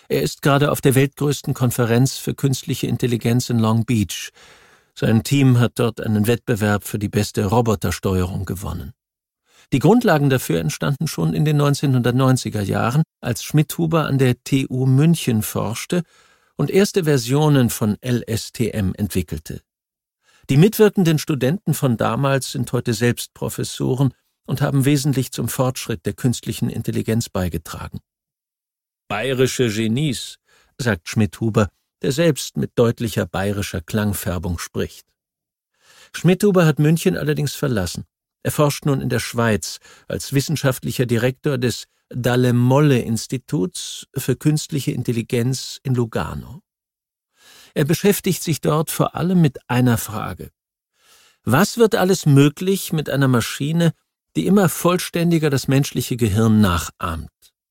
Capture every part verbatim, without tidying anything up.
Er ist gerade auf der weltgrößten Konferenz für künstliche Intelligenz in Long Beach. Sein Team hat dort einen Wettbewerb für die beste Robotersteuerung gewonnen. Die Grundlagen dafür entstanden schon in den neunzehnhundertneunziger Jahren, als Schmidhuber an der T U München forschte und erste Versionen von L S T M entwickelte. Die mitwirkenden Studenten von damals sind heute selbst Professoren und haben wesentlich zum Fortschritt der künstlichen Intelligenz beigetragen. Bayerische Genies, sagt Schmidhuber, der selbst mit deutlicher bayerischer Klangfärbung spricht. Schmidhuber hat München allerdings verlassen. Er forscht nun in der Schweiz als wissenschaftlicher Direktor des Dalle-Molle-Instituts für künstliche Intelligenz in Lugano. Er beschäftigt sich dort vor allem mit einer Frage. Was wird alles möglich mit einer Maschine, die immer vollständiger das menschliche Gehirn nachahmt?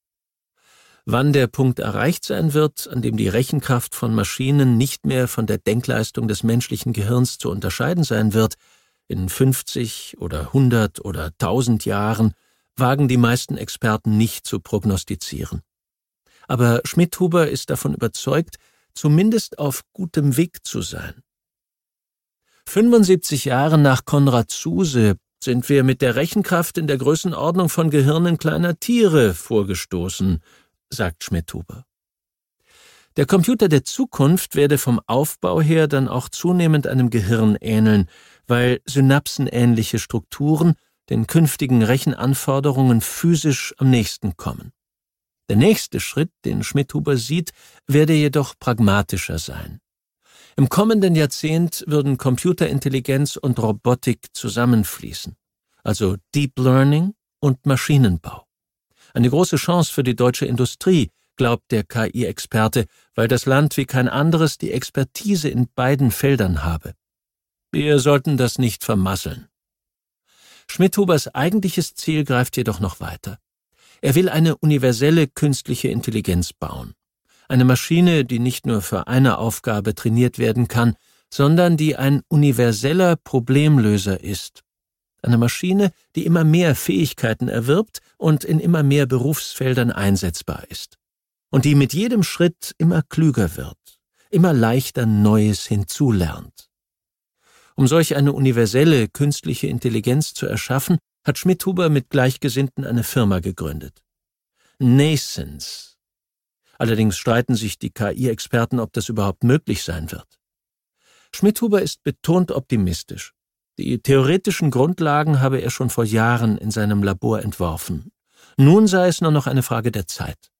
Wann der Punkt erreicht sein wird, an dem die Rechenkraft von Maschinen nicht mehr von der Denkleistung des menschlichen Gehirns zu unterscheiden sein wird, in fünfzig oder hundert oder tausend Jahren, wagen die meisten Experten nicht zu prognostizieren. Aber Schmidhuber ist davon überzeugt, zumindest auf gutem Weg zu sein. fünfundsiebzig Jahre nach Konrad Zuse sind wir mit der Rechenkraft in der Größenordnung von Gehirnen kleiner Tiere vorgestoßen, sagt Schmidhuber. Der Computer der Zukunft werde vom Aufbau her dann auch zunehmend einem Gehirn ähneln, weil synapsenähnliche Strukturen den künftigen Rechenanforderungen physisch am nächsten kommen. Der nächste Schritt, den Schmidhuber sieht, werde jedoch pragmatischer sein. Im kommenden Jahrzehnt würden Computerintelligenz und Robotik zusammenfließen, also Deep Learning und Maschinenbau. Eine große Chance für die deutsche Industrie, glaubt der K I-Experte, weil das Land wie kein anderes die Expertise in beiden Feldern habe. Wir sollten das nicht vermasseln. Schmidhubers eigentliches Ziel greift jedoch noch weiter. Er will eine universelle künstliche Intelligenz bauen. Eine Maschine, die nicht nur für eine Aufgabe trainiert werden kann, sondern die ein universeller Problemlöser ist. Eine Maschine, die immer mehr Fähigkeiten erwirbt und in immer mehr Berufsfeldern einsetzbar ist. Und die mit jedem Schritt immer klüger wird, immer leichter Neues hinzulernt. Um solch eine universelle künstliche Intelligenz zu erschaffen, hat Schmidhuber mit Gleichgesinnten eine Firma gegründet. Nascence. Allerdings streiten sich die K I-Experten, ob das überhaupt möglich sein wird. Schmidhuber ist betont optimistisch. Die theoretischen Grundlagen habe er schon vor Jahren in seinem Labor entworfen. Nun sei es nur noch eine Frage der Zeit.